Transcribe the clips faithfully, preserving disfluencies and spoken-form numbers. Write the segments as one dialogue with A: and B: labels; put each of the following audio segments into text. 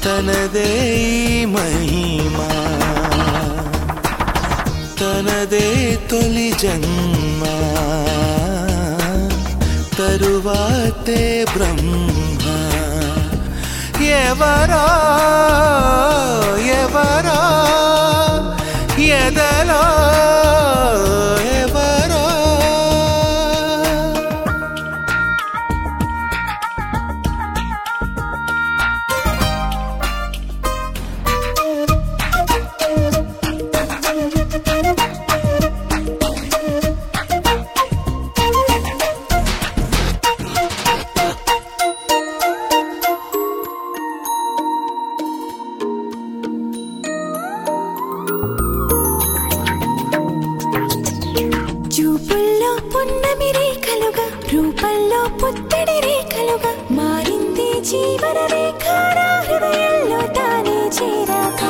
A: తనదే మహిమా తనదే తొలి జన్మ తరువాతే బ్రహ్మ ఎవరో ఎవరో ఎదలో ఎవరో
B: చూపుల్లో పున్నమి రేఖలుగా రూపంలో పుత్తడి రేఖలుగా మారింది జీవన రేఖ హృదయంలో తానే చేరాక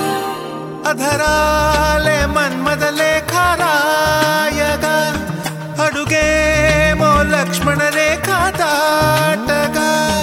A: అధరాలే మన్మద లేఖ రాయగా అడుగేమో లక్ష్మణ రేఖ దాటగా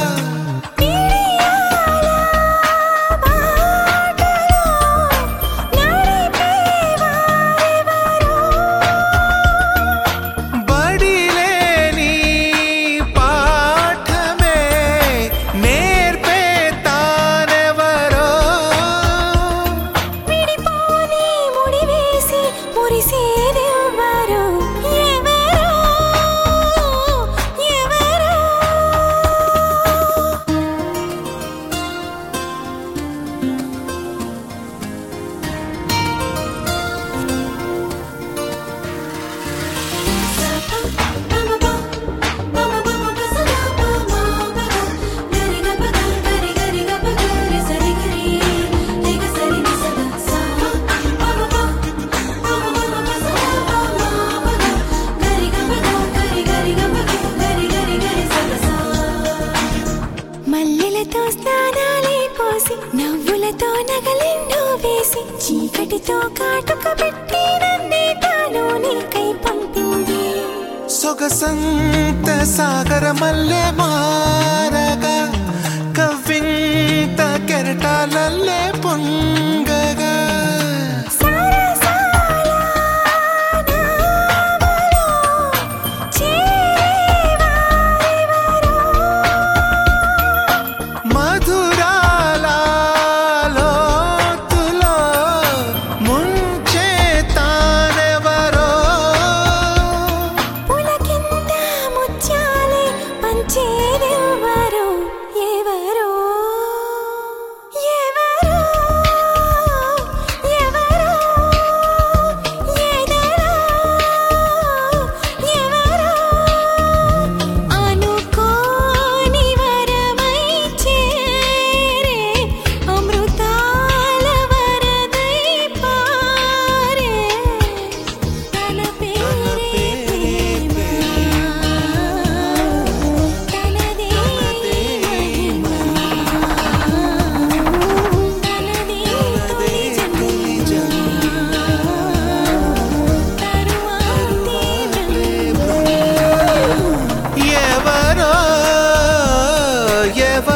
A: మల్లెలతో స్నానాలే పోసి నవ్వులతో నగలెన్నో వేసి చీకటితో కాటుక పెట్టి నన్నే తాను నీకై పంపింది సొగసంత సాగర మల్లె మారగా కవ్వింత కెరటాలల్లే పొంగగా ఎవరో ఎవరో